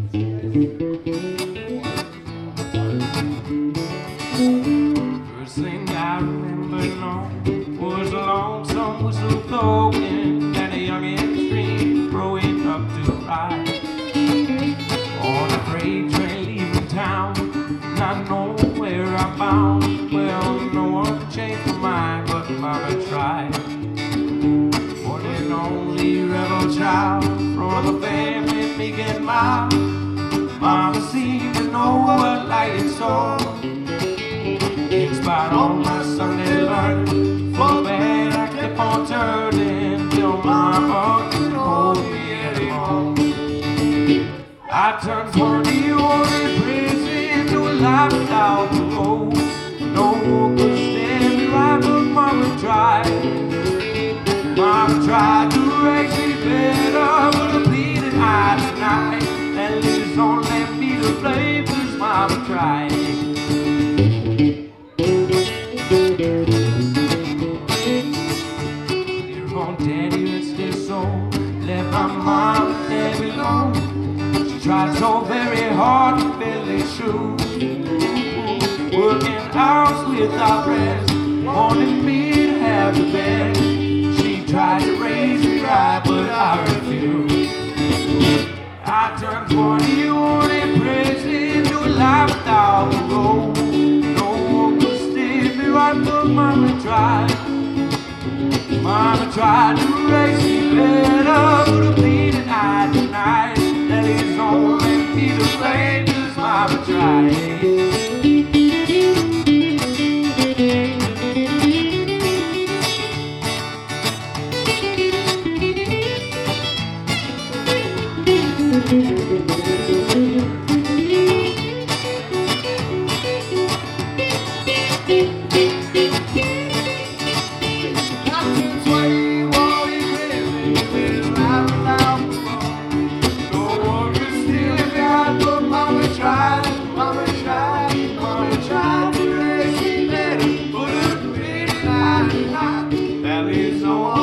First thing I remember long was a lonesome whistle blowing and a youngin' dream growing up to ride on a freight train leaving town, not knowing where I'm bound. Well, no one could change my mind, but Mama tried. One and only rebel child from a family meek and mild. Mama seemed to know what life saw. In spite of all my Sunday learning, for bad I kept on turning till Mama couldn't hold me anymore. I turned 21 in prison to a life without parole. No one could stand me right, but Mama tried. Mama tried to raise me better, but I pleaded I denied. At least don't let me to blame, 'cause Mama tried. Dear old Daddy, rest his soul, left my mom there alone. She tried so very hard to fill his shoes, working hours without rest, wanted me to have the best. She tried to raise me right, but I refused. I turned 21 in prison to a life without parole. No one could steer me right, but Mama tried. Mama tried to raise me better, but I pleaded I denied. That is only me to blame, 'cause Mama tried. That is all.